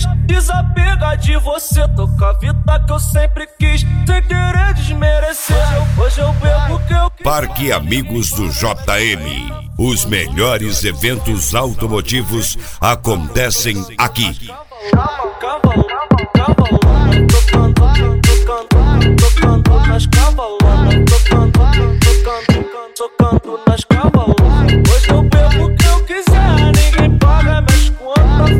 fiz. Desapega de você, toca a vida que eu sempre quis, sem querer desmerecer. Hoje eu bebo o que eu quis. Parque Amigos do JM. Os melhores eventos automotivos acontecem aqui. Cavalona, tocando nas cavalonas, tocando nas cavalonas. Hoje eu bebo o que eu quiser, ninguém paga minhas contas.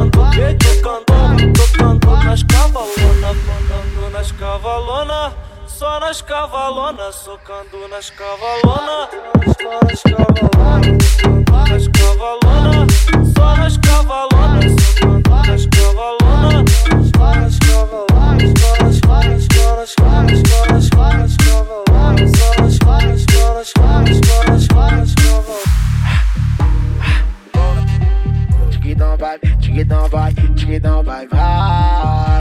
Tocando nas cavalonas, nas cavalonas, só nas cavalonas, socando nas cavalonas, nas cavalonas, só nas cavalonas, socando nas cavalonas, nas cavalonas, Chiquitão vai, vai.